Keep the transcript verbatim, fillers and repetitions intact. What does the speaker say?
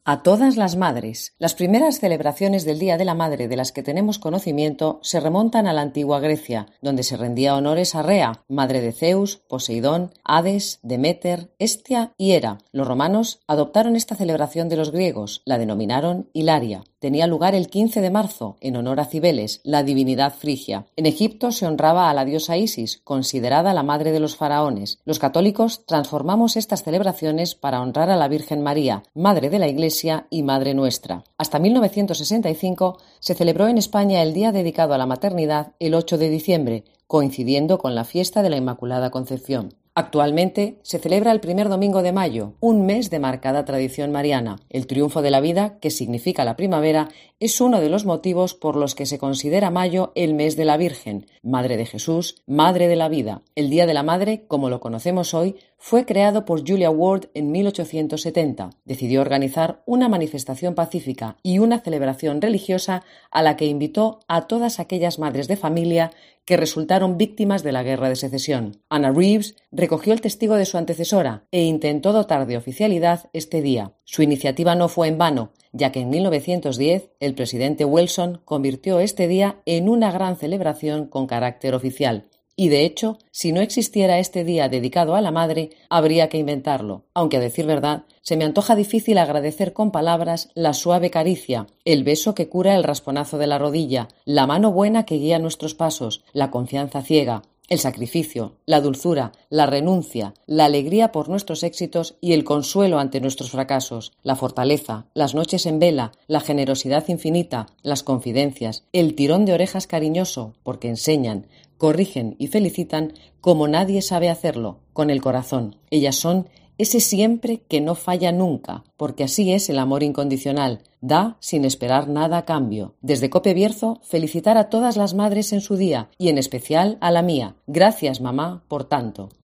A todas las madres. Las primeras celebraciones del Día de la Madre de las que tenemos conocimiento se remontan a la antigua Grecia, donde se rendía honores a Rea, madre de Zeus, Poseidón, Hades, Deméter, Hestia y Hera. Los romanos adoptaron esta celebración de los griegos, la denominaron Hilaria. Tenía lugar el quince de marzo, en honor a Cibeles, la divinidad frigia. En Egipto se honraba a la diosa Isis, considerada la madre de los faraones. Los católicos transformamos estas celebraciones para honrar a la Virgen María, madre de la Iglesia y Madre Nuestra. Hasta mil novecientos sesenta y cinco se celebró en España el día dedicado a la maternidad el ocho de diciembre, coincidiendo con la fiesta de la Inmaculada Concepción. Actualmente se celebra el primer domingo de mayo, un mes de marcada tradición mariana. El triunfo de la vida, que significa la primavera, es uno de los motivos por los que se considera mayo el mes de la Virgen, Madre de Jesús, Madre de la Vida. El Día de la Madre, como lo conocemos hoy, fue creado por Julia Ward en mil ochocientos setenta. Decidió organizar una manifestación pacífica y una celebración religiosa a la que invitó a todas aquellas madres de familia que resultaron víctimas de la Guerra de Secesión. Anna Reeves recogió el testigo de su antecesora e intentó dotar de oficialidad este día. Su iniciativa no fue en vano, ya que en mil novecientos diez el presidente Wilson convirtió este día en una gran celebración con carácter oficial. Y de hecho, si no existiera este día dedicado a la madre, habría que inventarlo, aunque a decir verdad, se me antoja difícil agradecer con palabras la suave caricia, el beso que cura el rasponazo de la rodilla, la mano buena que guía nuestros pasos, la confianza ciega, el sacrificio, la dulzura, la renuncia, la alegría por nuestros éxitos y el consuelo ante nuestros fracasos, la fortaleza, las noches en vela, la generosidad infinita, las confidencias, el tirón de orejas cariñoso, porque enseñan, corrigen y felicitan como nadie sabe hacerlo, con el corazón. Ellas son ese siempre que no falla nunca, porque así es el amor incondicional, da sin esperar nada a cambio. Desde Cope Bierzo, felicitar a todas las madres en su día y en especial a la mía. Gracias, mamá, por tanto.